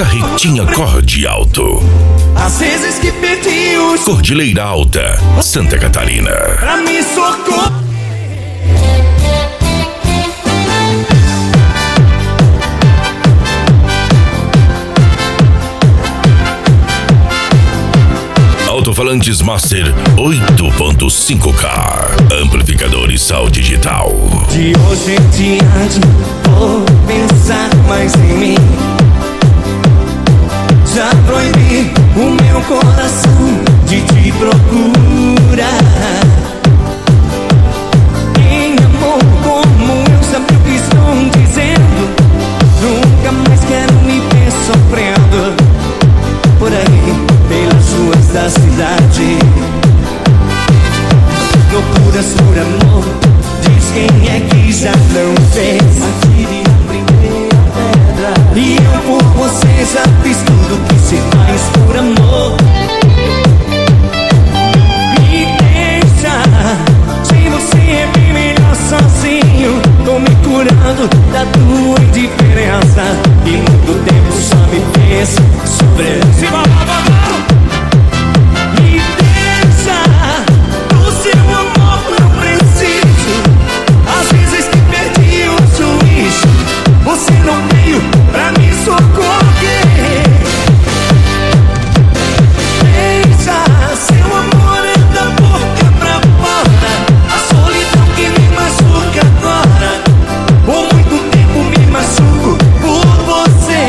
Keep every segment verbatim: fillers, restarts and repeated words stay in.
Carretinha Corde Alto. Às vezes que perdi os... Cordilheira Alta, Santa Catarina. Pra me socorrer. Alto-falantes Master oito ponto cinco K. Amplificador e sal digital. De hoje em diante vou pensar mais em mim. Já proibi o meu coração de te procurar. Em amor como eu sempre o que estou dizendo, nunca mais quero me ver sofrendo por aí, pelas ruas da cidade. Loucuras por amor, diz quem é que já não fez. Atire a primeira pedra. E eu por você já fiz tudo que se faz por amor. Me deixa, sem você é bem melhor sozinho. Tô me curando da tua indiferença, e muito tempo só me fez sofrer. Me deixa, do seu amor não preciso. Às vezes que perdi o juízo, você não veio pra me socorrer. Deixa, seu amor é da boca pra fora. A solidão que me machuca agora, por muito tempo me machuco por você.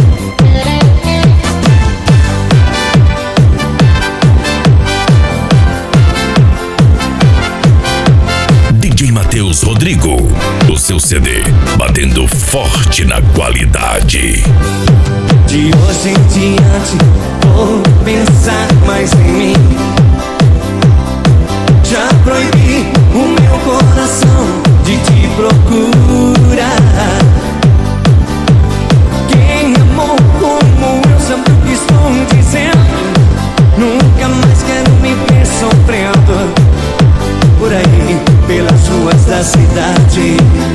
D J Matheus Rodrigo, o seu C D batendo forte na qualidade. De hoje em diante vou pensar mais em mim. Já proibi o meu coração de te procurar. Quem amou como eu sempre o que estou dizendo, nunca mais quero me ver sofrendo por aí, pelas ruas da cidade.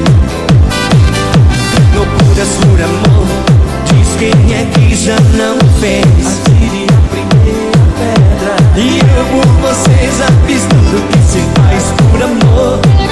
Loucuras por amor, diz quem é que já não fez. Atire a primeira pedra. E eu por você já fiz tudo que se faz por amor.